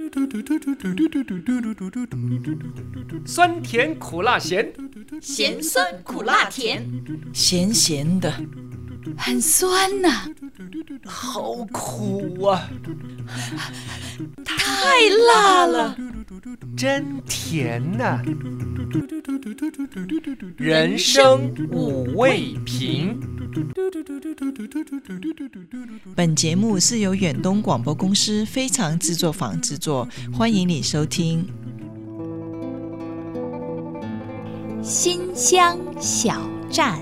酸甜苦辣咸， 咸酸苦辣甜， 咸咸的，很酸呐， 好苦啊， 太辣了， 真甜呐，人生五味瓶。 本节目是由远东广播公司非常制作坊制作，欢迎你收听。 新乡小站，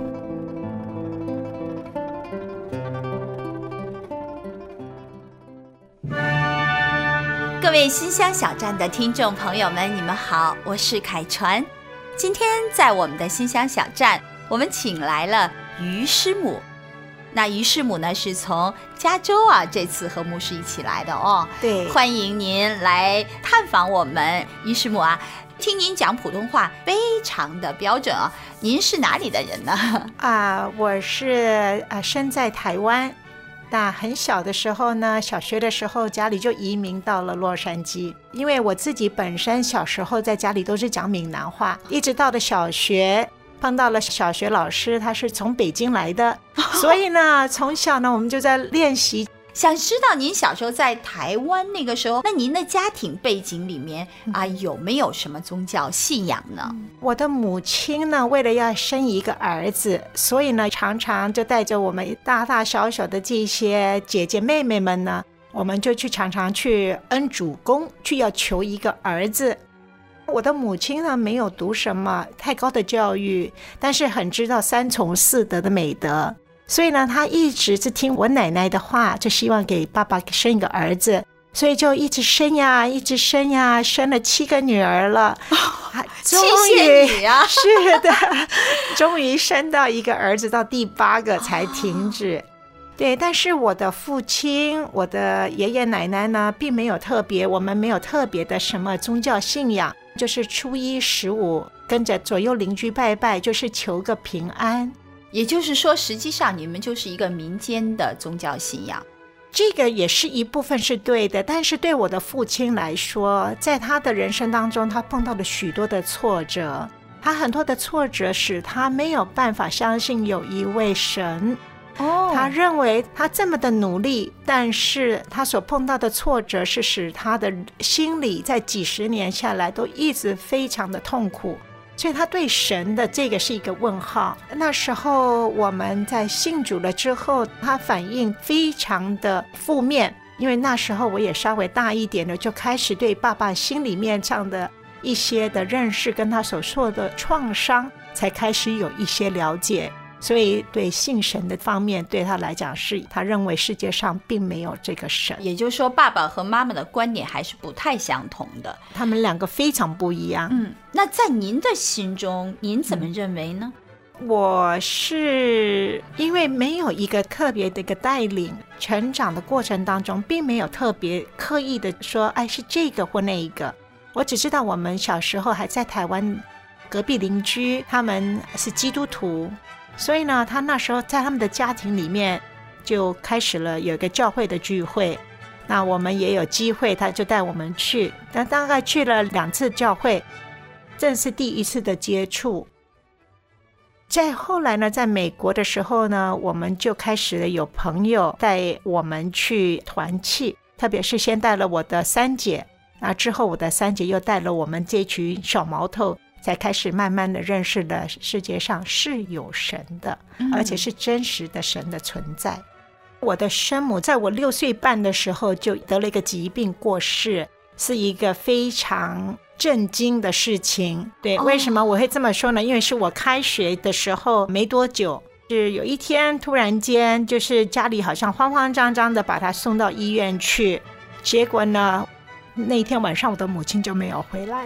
各位新乡小站的听众朋友们，你们好，我是凯传。今天在我们的新乡小站，我们请来了于师母。那于师母呢，是从加州这次和牧师一起来的哦。 对， 欢迎您来探访我们。于师母听您讲普通话非常的标准您是哪里的人呢？ 我是生在台湾。那很小的时候呢，小学的时候家里就移民到了洛杉矶，因为我自己本身小时候在家里都是讲闽南话，一直到了小学碰到了小学老师，他是从北京来的，所以呢从小呢我们就在练习。 想知道您小时候在台湾那个时候，那您的家庭背景里面有没有什么宗教信仰呢？ 我的母亲呢，为了要生一个儿子，所以呢常常就带着我们大大小小的这些姐姐妹妹们呢，我们就常常去恩主公，去要求一个儿子。我的母亲呢，没有读什么太高的教育，但是很知道三从四德的美德，所以呢她一直是听我奶奶的话，就希望给爸爸生一个儿子，所以就一直生呀，一直生呀，生了7个女儿了。 七仙女是的，终于生到一个儿子，到第8个才停止。对，但是我的父亲，我的爷爷奶奶呢，并没有特别，我们没有特别的什么宗教信仰，就是初一15跟着左右邻居拜拜，就是求个平安。 也就是说，实际上你们就是一个民间的宗教信仰。 这个也是一部分是对的，但是对我的父亲来说，在他的人生当中，他碰到了许多的挫折，他很多的挫折使他没有办法相信有一位神。他认为他这么的努力，但是他所碰到的挫折是使他的心里在几十年下来都一直非常的痛苦，所以他对神的这个是一个问号。那时候我们在信主了之后，他反应非常的负面，因为那时候我也稍微大一点了，就开始对爸爸心里面上的一些的认识跟他所受的创伤才开始有一些了解，所以对信神的方面对他来讲是他认为世界上并没有这个神。 也就是说爸爸和妈妈的观点还是不太相同的， 他们两个非常不一样。 那在您的心中您怎么认为呢？ 我是因为没有一个特别的一个带领，成长的过程当中并没有特别刻意的说是这个或那一个。我只知道我们小时候还在台湾，隔壁邻居他们是基督徒，所以呢他那时候在他们的家庭里面就开始了有一个教会的聚会，那我们也有机会，他就带我们去，但大概去了2次教会，这是第1次的接触。在后来呢，在美国的时候呢，我们就开始了有朋友带我们去团契，特别是先带了我的3姐，那之后我的3姐又带了我们这群小毛头，才开始慢慢的认识了世界上是有神的，而且是真实的神的存在。我的生母在我6岁半的时候就得了一个疾病过世，是一个非常震惊的事情。对，为什么我会这么说呢？因为是我开学的时候没多久，是有一天突然间就是家里好像慌慌张张的把他送到医院去，结果呢那一天晚上我的母亲就没有回来。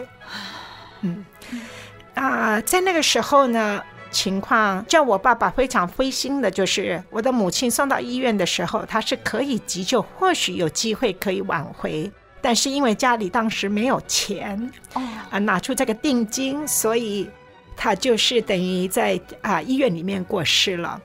在那个时候呢，情况叫我爸爸非常灰心的，就是我的母亲送到医院的时候，他是可以急救，或许有机会可以挽回，但是因为家里当时没有钱拿出这个定金，所以他就是等于在医院里面过世了。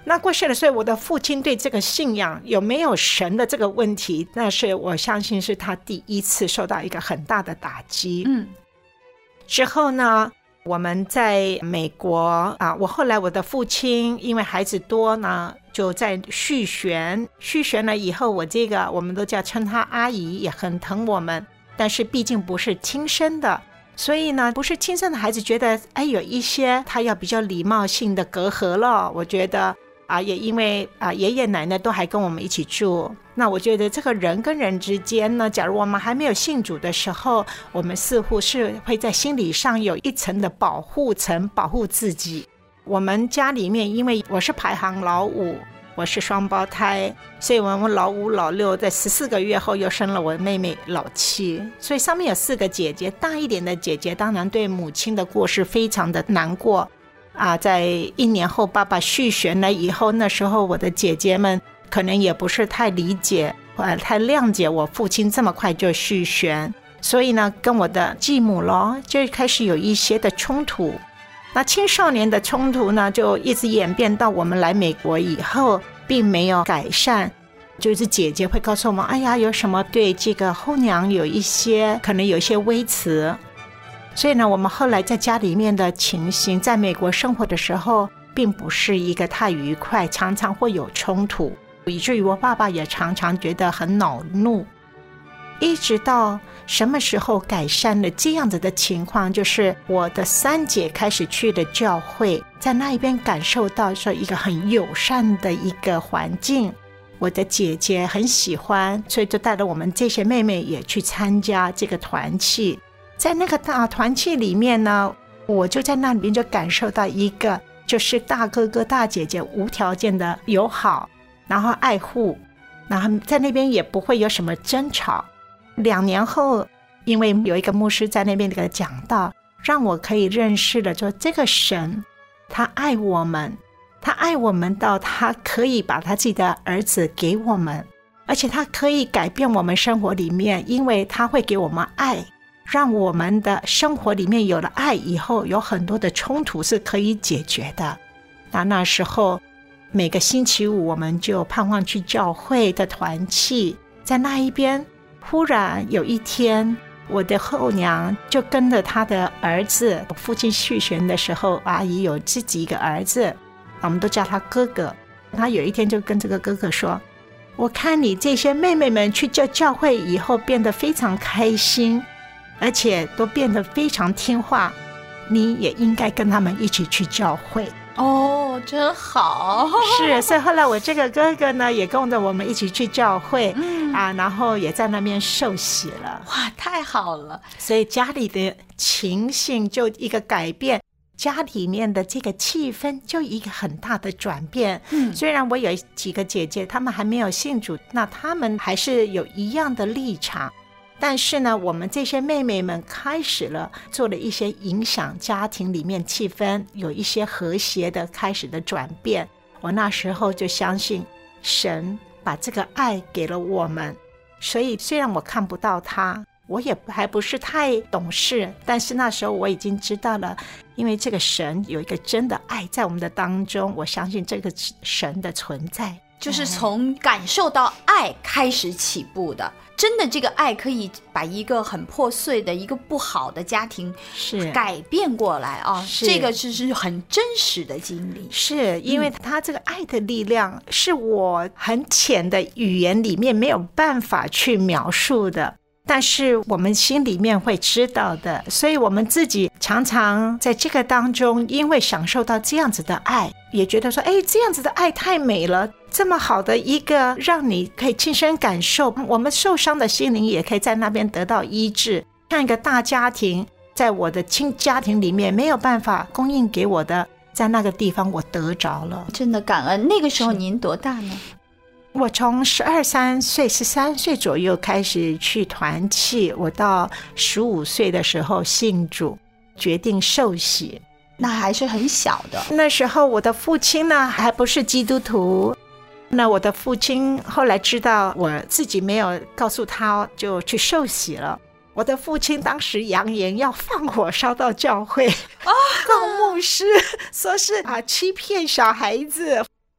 那过世了，所以我的父亲对这个信仰有没有神的这个问题，那是我相信是他第一次受到一个很大的打击。之后呢，我们在美国我后来我的父亲因为孩子多呢，就在续弦了以后，我们都称他阿姨，也很疼我们，但是毕竟不是亲生的，所以呢，不是亲生的孩子觉得有一些他要比较礼貌性的隔阂了。我觉得也因为爷爷奶奶都还跟我们一起住，那我觉得这个人跟人之间呢，假如我们还没有信主的时候，我们似乎是会在心理上有一层的保护层，保护自己。我们家里面因为我是排行老五，我是双胞胎，所以我们老五老六在14个月后又生了我的妹妹老七，所以上面有4个姐姐。大一点的姐姐当然对母亲的过世非常的难过在1年后爸爸续弦了以后，那时候我的姐姐们可能也不是太理解太谅解我父亲这么快就续弦，所以呢跟我的继母就开始有一些的冲突。那青少年的冲突呢就一直演变到我们来美国以后并没有改善，就是姐姐会告诉我们有什么对这个后娘可能有一些微词。所以呢，我们后来在家里面的情形，在美国生活的时候并不是一个太愉快，常常会有冲突，以至于我爸爸也常常觉得很恼怒。一直到什么时候改善了这样子的情况，就是我的3姐开始去了教会，在那一边感受到说一个很友善的一个环境，我的姐姐很喜欢，所以就带着我们这些妹妹也去参加这个团契。在那个大团契里面呢，我就在那里面就感受到一个就是大哥哥大姐姐无条件的友好，然后爱护，然后在那边也不会有什么争吵。2年后，因为有一个牧师在那边给讲道，让我可以认识了说这个神他爱我们，他爱我们到他可以把他自己的儿子给我们，而且他可以改变我们生活里面，因为他会给我们爱，让我们的生活里面有了爱以后，有很多的冲突是可以解决的。那时候每个星期五我们就盼望去教会的团契，在那一边忽然有一天，我的后娘就跟着她的儿子，我父亲续弦的时候，阿姨有自己一个儿子，我们都叫他哥哥。他有一天就跟这个哥哥说，我看你这些妹妹们去教会以后变得非常开心，而且都变得非常听话，你也应该跟他们一起去教会。 真好。 是，所以后来我这个哥哥呢也跟着我们一起去教会然后也在那边受洗了。 哇，太好了。 所以家里的情形就一个改变，家里面的这个气氛就一个很大的转变。虽然我有几个姐姐她们还没有信主，那她们还是有一样的立场，但是呢我们这些妹妹们开始了做了一些影响家庭里面气氛，有一些和谐的开始的转变。我那时候就相信神把这个爱给了我们，所以虽然我看不到他，我也还不是太懂事，但是那时候我已经知道了，因为这个神有一个真的爱在我们的当中，我相信这个神的存在， 就是从感受到爱开始起步的。真的这个爱可以把一个很破碎的一个不好的家庭是改变过来这个是很真实的经历。 是因为他这个爱的力量是我很浅的语言里面没有办法去描述的，但是我们心里面会知道的，所以我们自己常常在这个当中，因为享受到这样子的爱，也觉得说这样子的爱太美了，这么好的一个让你可以亲身感受，我们受伤的心灵也可以在那边得到医治。像一个大家庭，在我的亲家庭里面没有办法供应给我的，在那个地方我得着了， 真的感恩。那个时候您多大呢？ 我从13岁左右开始去团契，我到15岁的时候信主，决定受洗， 那还是很小的。 那时候我的父亲呢还不是基督徒，那我的父亲后来知道我自己没有告诉他，就去受洗了。我的父亲当时扬言要放火烧到教会告牧师，说是欺骗小孩子。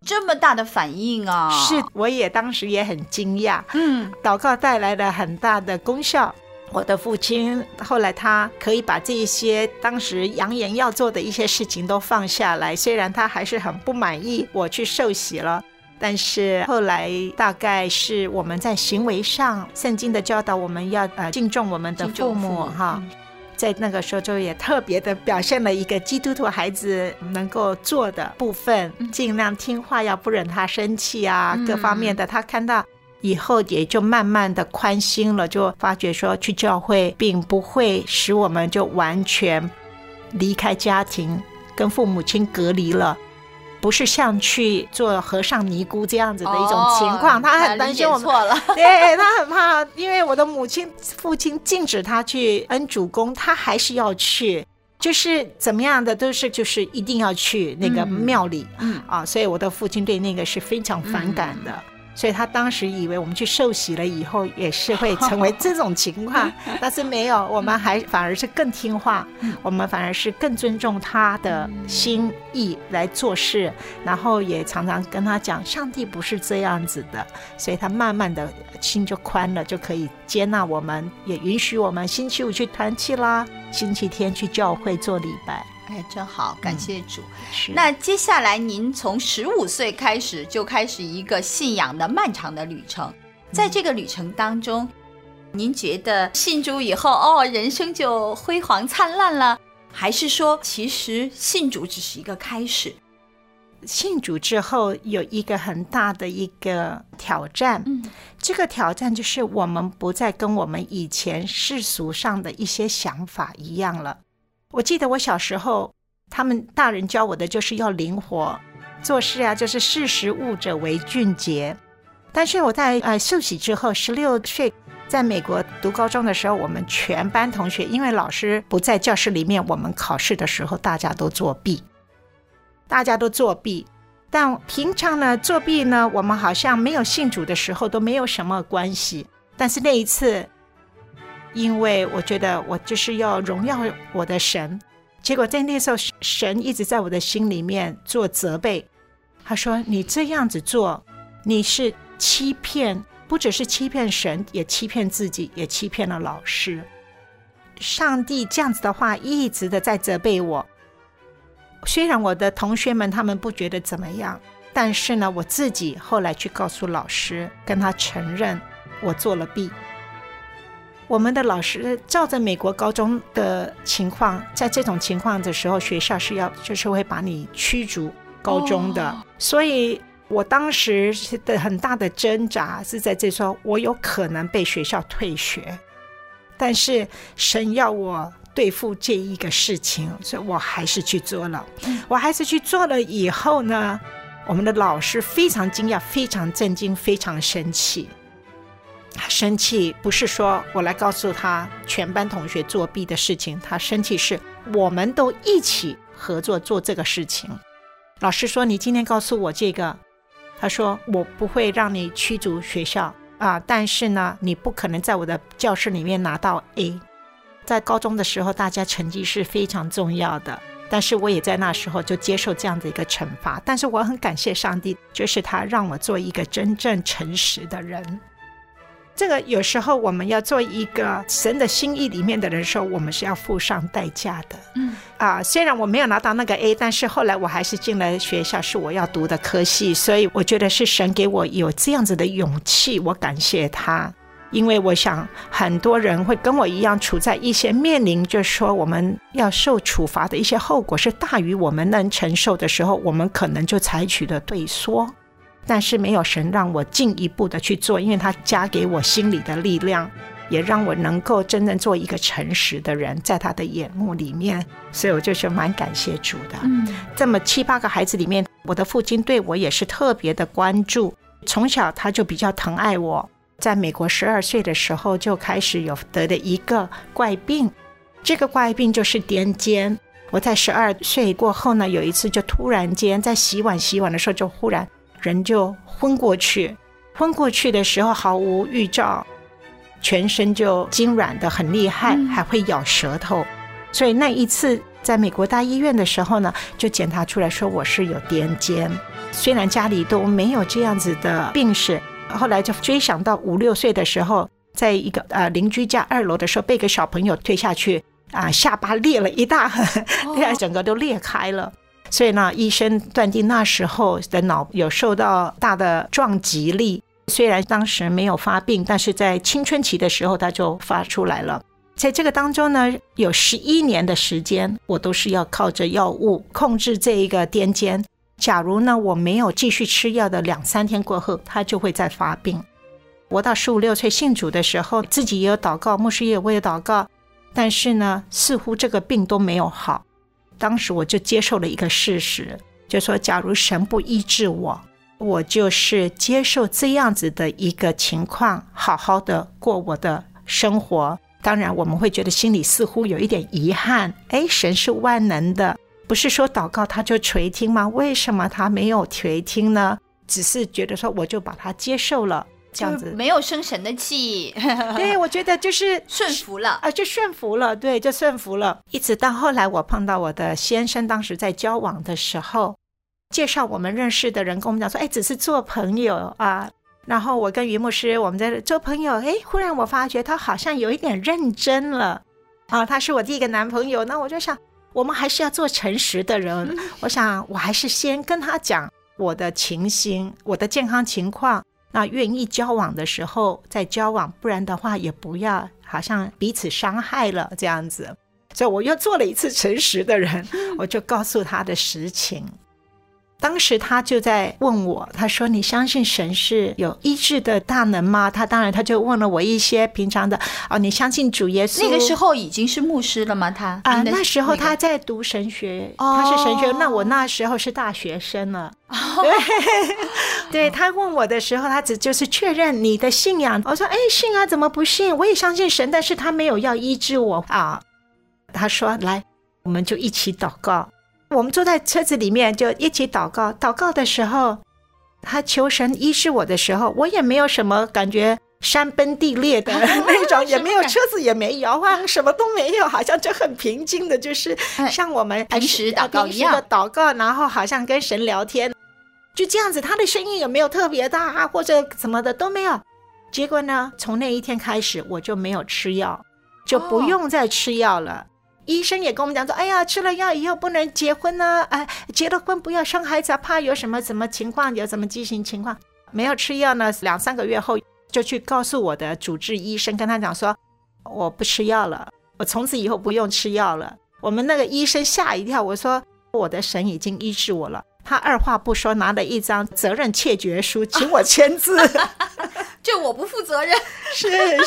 这么大的反应啊！ 是，我也当时也很惊讶。祷告带来了很大的功效。我的父亲后来他可以把这一些当时扬言要做的一些事情都放下来，虽然他还是很不满意我去受洗了，但是后来大概是我们在行为上，圣经的教导我们要敬重我们的父母哈。在那个时候就也特别的表现了一个基督徒孩子能够做的部分，尽量听话，要不忍他生气啊，各方面的他看到以后也就慢慢的宽心了，就发觉说去教会并不会使我们就完全离开家庭，跟父母亲隔离了，不是像去做和尚尼姑这样子的一种情况。他很担心我们错了， 对，他很怕，因为我的父亲禁止他去恩主公，他还是要去，就是怎么样的都是就是一定要去那个庙里所以我的父亲对那个是非常反感的。所以他当时以为我们去受洗了以后也是会成为这种情况但是没有，我们反而是更听话，我们反而是更尊重他的心意来做事，然后也常常跟他讲上帝不是这样子的，所以他慢慢的心就宽了，就可以接纳我们，也允许我们星期五去团契啦，星期天去教会做礼拜。 真好，感谢主。那接下来您从15岁开始就开始一个信仰的漫长的旅程，在这个旅程当中，您觉得信主以后人生就辉煌灿烂了，还是说其实信主只是一个开始？ 信主之后有一个很大的一个挑战，这个挑战就是我们不再跟我们以前世俗上的一些想法一样了。我记得我小时候他们大人教我的就是要灵活做事啊，就是识时务者为俊杰。但是我在受洗之后16岁在美国读高中的时候，我们全班同学因为老师不在教室里面，我们考试的时候大家都作弊，但平常呢作弊呢我们好像没有信主的时候都没有什么关系。但是那一次因为我觉得我就是要荣耀我的神，结果在那时候神一直在我的心里面做责备，他说你这样子做你是欺骗，不只是欺骗神，也欺骗自己，也欺骗了老师。上帝这样子的话一直的在责备我，虽然我的同学们他们不觉得怎么样，但是呢我自己后来去告诉老师，跟他承认我做了弊。我们的老师照着美国高中的情况，在这种情况的时候学校就是会把你驱逐高中的所以我当时的很大的挣扎是在这说我有可能被学校退学，但是神要我对付这一个事情，所以我还是去做了。我还是去做了以后呢，我们的老师非常惊讶，非常震惊，非常生气。他生气不是说我来告诉他全班同学作弊的事情，他生气是我们都一起合作做这个事情。老师说你今天告诉我这个，他说我不会让你驱逐学校但是呢你不可能在我的教室里面拿到 A。 在高中的时候大家成绩是非常重要的，但是我也在那时候就接受这样的一个惩罚。但是我很感谢上帝，就是他让我做一个真正诚实的人。这个有时候我们要做一个神的心意里面的人的时候，我们是要付上代价的。虽然我没有拿到那个 A， 但是后来我还是进了学校，是我要读的科系，所以我觉得是神给我有这样子的勇气，我感谢他。因为我想很多人会跟我一样处在一些面临就是说我们要受处罚的一些后果是大于我们能承受的时候，我们可能就采取了退缩。但是没有神让我进一步的去做，因为他加给我心里的力量，也让我能够真正做一个诚实的人，在他的眼目里面。所以我就是蛮感谢主的。这么7、8个孩子里面，我的父亲对我也是特别的关注，从小他就比较疼爱我。在美国12岁的时候就开始有得的一个怪病，这个怪病就是癫痫。我在12岁过后呢，有一次就突然间在洗碗的时候就忽然人就昏过去的时候毫无预兆，全身就痉挛的很厉害，还会咬舌头。所以那一次在美国大医院的时候呢，就检查出来说我是有癫痫。 虽然家里都没有这样子的病史，后来就追想到5、6岁的时候，在一个邻居家2楼的时候被个小朋友推下去下巴裂了一大痕，整个都裂开了。所以呢，医生断定那时候的脑有受到大的撞击力，虽然当时没有发病，但是在青春期的时候它就发出来了。在这个当中呢，有11年的时间我都是要靠着药物控制这一个癫痫。假如呢我没有继续吃药的2、3天过后，它就会再发病。我到15、16岁信主的时候，自己也有祷告，牧师也为了祷告，但是呢似乎这个病都没有好。当时我就接受了一个事实，就说假如神不医治我，我就是接受这样子的一个情况，好好的过我的生活。当然我们会觉得心里似乎有一点遗憾，神是万能的，不是说祷告他就垂听吗？为什么他没有垂听呢？只是觉得说我就把它接受了，这样子没有生神的气。 对，我觉得就是顺服了就顺服了，对，就顺服了。一直到后来我碰到我的先生，当时在交往的时候，介绍我们认识的人跟我们讲说，只是做朋友然后我跟于牧师我们在做朋友，忽然我发觉他好像有一点认真了他是我第一个男朋友。那我就想我们还是要做诚实的人，我想我还是先跟他讲我的情形，我的健康情况，那愿意交往的时候再交往，不然的话也不要好像彼此伤害了这样子。所以我又做了一次诚实的人，我就告诉他的实情。当时他就在问我，他说你相信神是有医治的大能吗？他就问了我一些平常的你相信主耶稣？ 那个时候已经是牧师了吗？他那时候他在读神学，他是神学，那我那时候是大学生了。对，他问我的时候，他只就是确认你的信仰。我说信啊，怎么不信？我也相信神，但是他没有要医治我他说来，我们就一起祷告。我们坐在车子里面就一起祷告，祷告的时候他求神医治我的时候，我也没有什么感觉山崩地裂的那种也没有，车子也没摇什么都没有，好像就很平静的，就是像我们平时祷告一样， 平时的祷告，然后好像跟神聊天，就这样子。他的声音也没有特别大或者什么的都没有。结果呢，从那一天开始我就没有吃药，就不用再吃药了。医生也跟我们讲说，吃了药以后不能结婚结了婚不要生孩子怕有什么情况，有什么畸形情况。没有吃药呢，2、3个月后就去告诉我的主治医生，跟他讲说我不吃药了，我从此以后不用吃药了。我们那个医生吓一跳，我说我的神已经医治我了。他二话不说拿了一张责任切结书请我签字就我不负责任。 是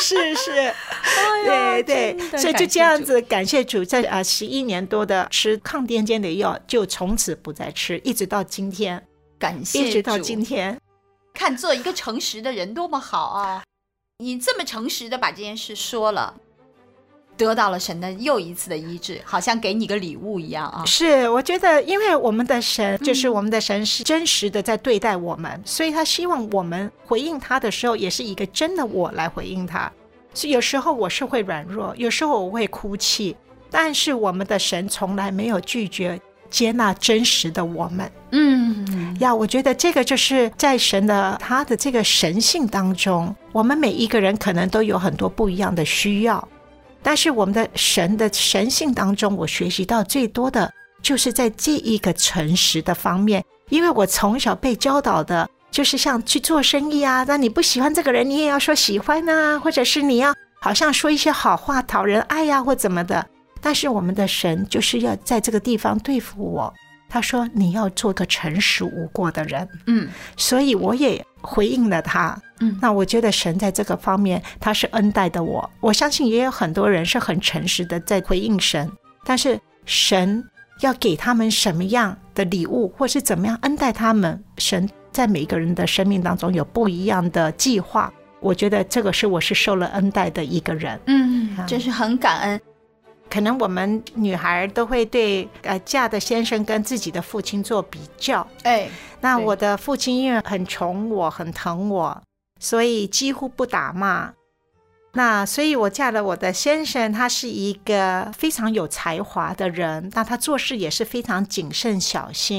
对对，所以就这样子感谢主，在11年多的吃抗癫痫的药，就从此不再吃，一直到今天。 感谢主， 一直到今天。 看做一个诚实的人多么好你这么诚实的把这件事说了，得到了神的又一次的医治，好像给你个礼物一样是，我觉得因为我们的神就是我们的神是真实的在对待我们，所以他希望我们回应他的时候也是一个真的我来回应他。所以有时候我是会软弱，有时候我会哭泣，但是我们的神从来没有拒绝接纳真实的我们。我觉得这个就是在神的他的这个神性当中，我们每一个人可能都有很多不一样的需要，但是我们的神的神性当中，我学习到最多的就是在这一个诚实的方面。因为我从小被教导的就是像去做生意那你不喜欢这个人你也要说喜欢或者是你要好像说一些好话讨人爱或怎么的。但是我们的神就是要在这个地方对付我，他说你要做个诚实无过的人。所以我也回应了他。那我觉得神在这个方面他是恩待的我相信也有很多人是很诚实的在回应神，但是神要给他们什么样的礼物或是怎么样恩待他们，神在每个人的生命当中有不一样的计划。我觉得这个是我是受了恩待的一个人。 真是很感恩。 可能我们女孩都会对嫁的先生跟自己的父亲做比较。那我的父亲因为很宠我很疼我，所以几乎不打骂。那所以我嫁了我的先生，他是一个非常有才华的人，那他做事也是非常谨慎小心。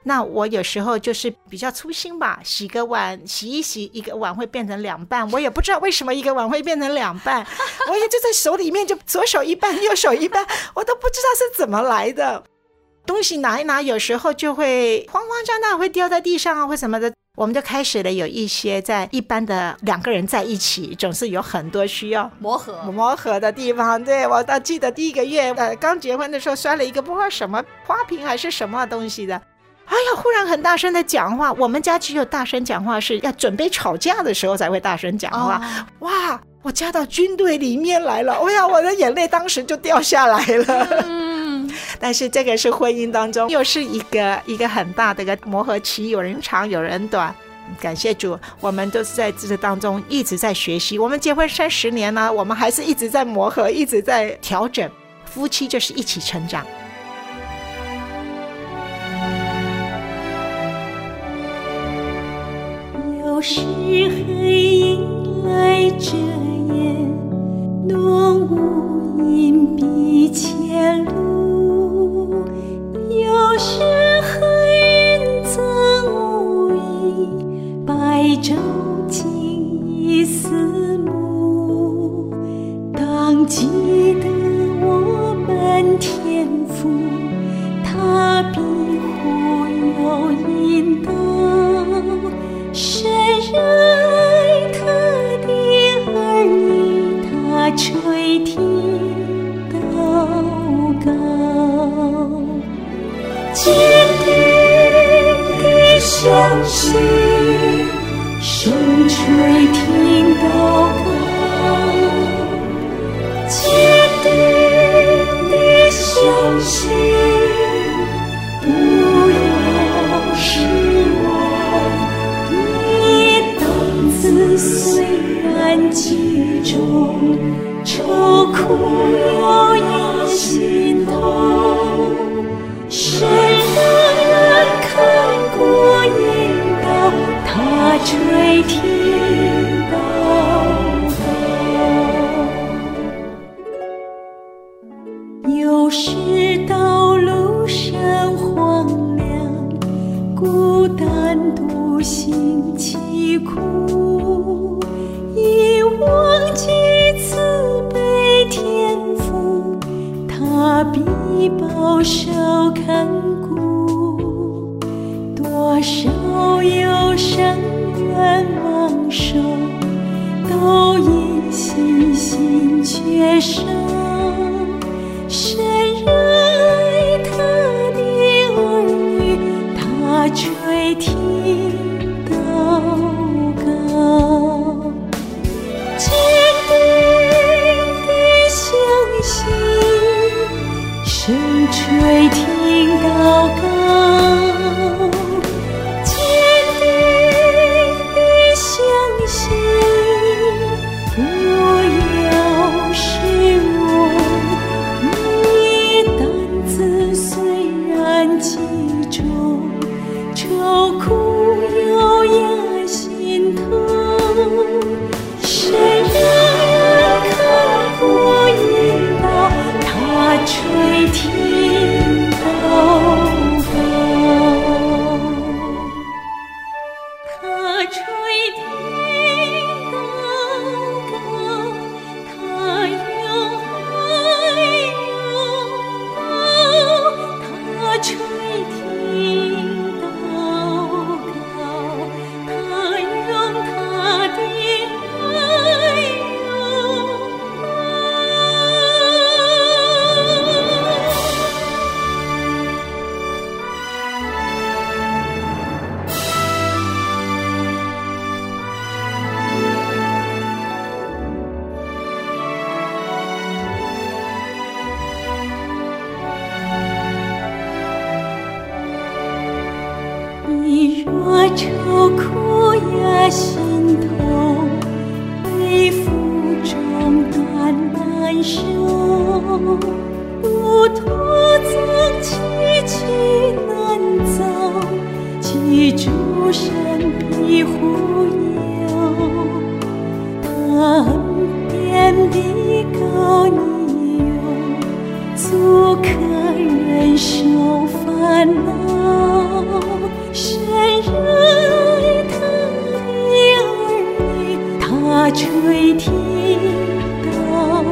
那我有时候就是比较粗心吧，洗个碗洗一洗，一个碗会变成2半，我也不知道为什么一个碗会变成2半，我也就在手里面就左手一半右手一半，我都不知道是怎么来的。东西拿一拿有时候就会慌慌张张会掉在地上啊或什么的，我们就开始了有一些在一般的2个人在一起总是有很多需要磨合的地方。对，我倒记得第1个月刚结婚的时候摔了一个不知道什么花瓶还是什么东西的，哎呀忽然很大声的讲话，我们家只有大声讲话是要准备吵架的时候才会大声讲话。哇，我嫁到军队里面来了，哎呀我的眼泪当时就掉下来了。但是这个是婚姻当中又是一个很大的一个磨合期，有人长有人短。感谢主，我们都是在这当中一直在学习，我们结婚30年了，我们还是一直在磨合，一直在调整，夫妻就是一起成长。 有时黑影来遮掩，浓雾隐蔽前路，有时黑云增无影，白昼竟已四目。当记得我们天父，他必护佑引导，神热爱他的儿女，他垂听祷告，坚定地相信，神垂听祷告，坚定地相信，不要失望。虽然其中愁苦又压心头，神人看过引导，他垂听祷告。有时道路上荒凉，孤单独行凄苦，已忘记慈悲天父，他必保守看顾。多少忧伤愿望受，都因信心缺少。神热爱他的儿女，他垂听祷告，坚定地相信，神垂听祷告，坚定地相信，不要失望。你担子虽然极重，愁苦又压心头，神人看过引导，他垂听祷告，他垂听祷告，他用爱拥抱，他垂听祷告，他用他的爱拥你若愁苦压心头，背负重担难受，路途曾崎岖难走，记住神必护佑，他恩典的高你有，足可忍受烦恼。 热爱他的儿女，他垂听祷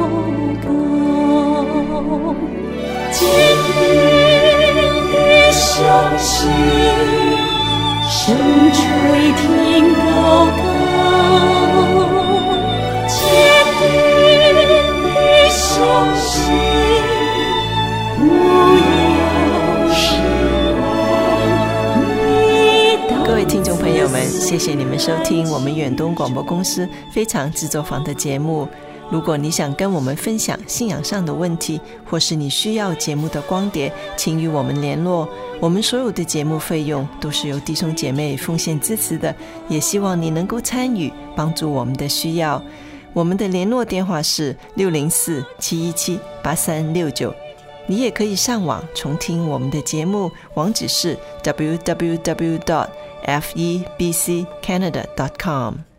告，坚定地相信，神垂听祷告，坚定地相信，不要失望，你的各位听众朋友们，谢谢你们收听我们远东广播公司非常制作坊的节目。如果你想跟我们分享信仰上的问题，或是你需要节目的光碟，请与我们联络。我们所有的节目费用都是由弟兄姐妹奉献支持的，也希望你能够参与，帮助我们的需要。我们的联络电话是604-717-8369，你也可以上网重听我们的节目，网址是 www.febccanada.com。